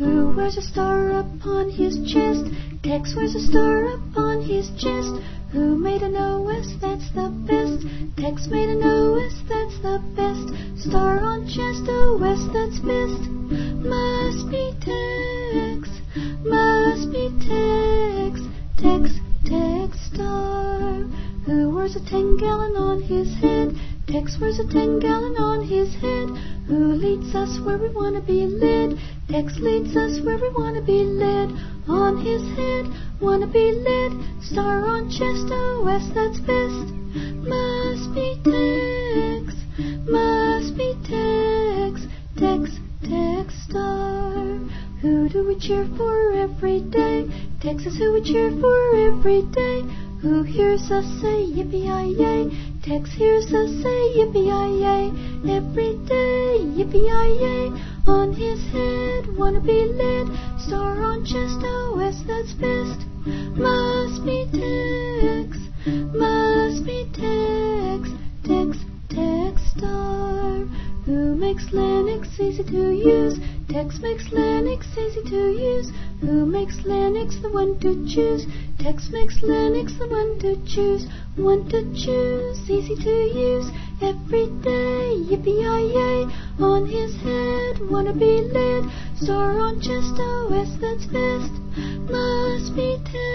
Who wears a star upon his chest? Tex wears a star upon his chest. Who made an OS? That's the best. Tex made an OS, that's the best. Star on chest, OS, that's best. Must be Tex, must be Tex. Tex, Tex star. Who wears a 10-gallon on his head? Tex wears a 10-gallon on his head. Who leads us where we want to be led? Tex leads us where we want to be led. On his head, want to be led. Star on chest, OS, that's best. Must be Tex, must be Tex. Tex, Tex star. Who do we cheer for every day? Tex is who we cheer for every day. Who hears us say yippee-yi-yay? Tex hears us say yippee-yi-yay. Every day, yippee-yi-yay. On his head, wanna be led. Star on chest, OS, that's best. Must be Tex, must be Tex. Tex, Tex star. Who makes Linux easy to use? Tex makes Linux easy to use. Who makes Linux the one to choose? Tex makes Linux the one to choose. One to choose, easy to use. Every day, yippee-yi-yay. On his head, wanna be led. Star on chest, OS, that's best. Must be Tex.